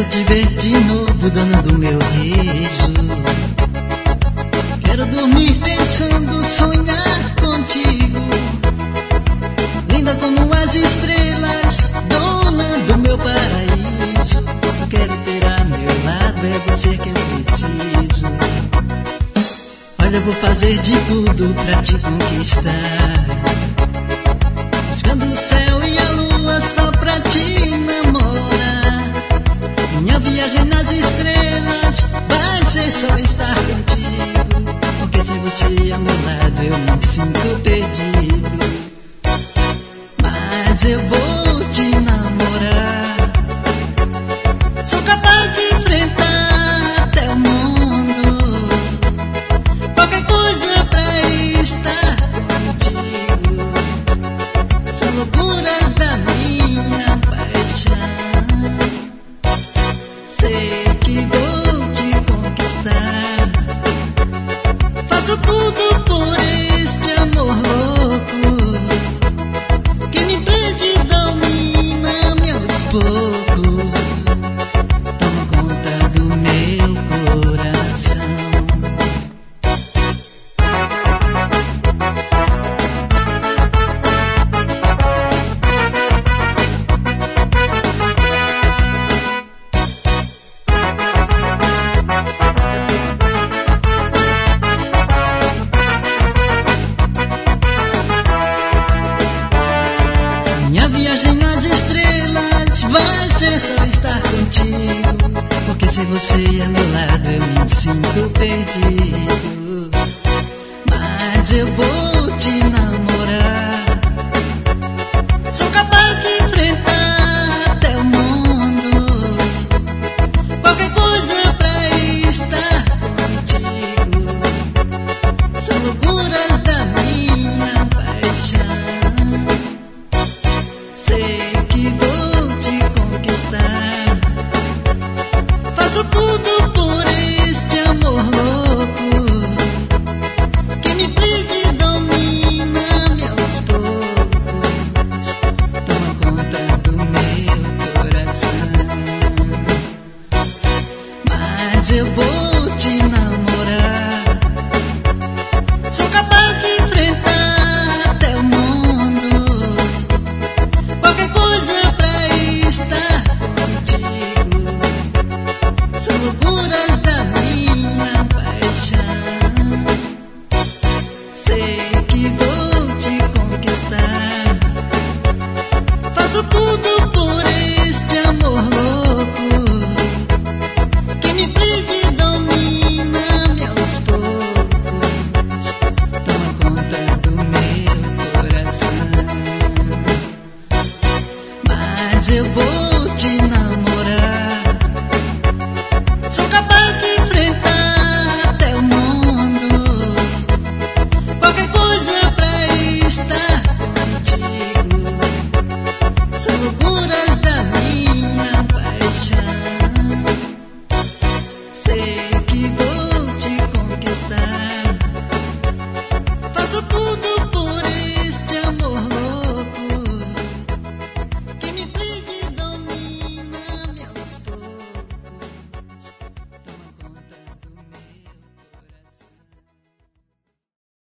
te ver de novo, dona do meu riso. Quero dormir pensando, sonhar contigo. Linda como as estrelas, dona do meu paraíso. Eu quero ter a meu lado, é você que eu preciso. Olha, eu vou fazer de tudo pra te conquistar, buscando o céu e a lua só pra te namorar. Minha viagem nas estrelas vai ser só estar contigo, porque se você é ao meu lado eu me sinto perdido. Mas eu vou te namorar, sou capaz de enfrentar até o mundo, qualquer coisa pra estar contigo. São loucuras da minha paixão, sei que vou te conquistar. Faço tudo por este amor louco que me prende e domina-me aos poucos. Toma conta do meu coração. Minha viagem nas estrelas vai ser só estar contigo, porque se você é ao meu lado eu me sinto perdido.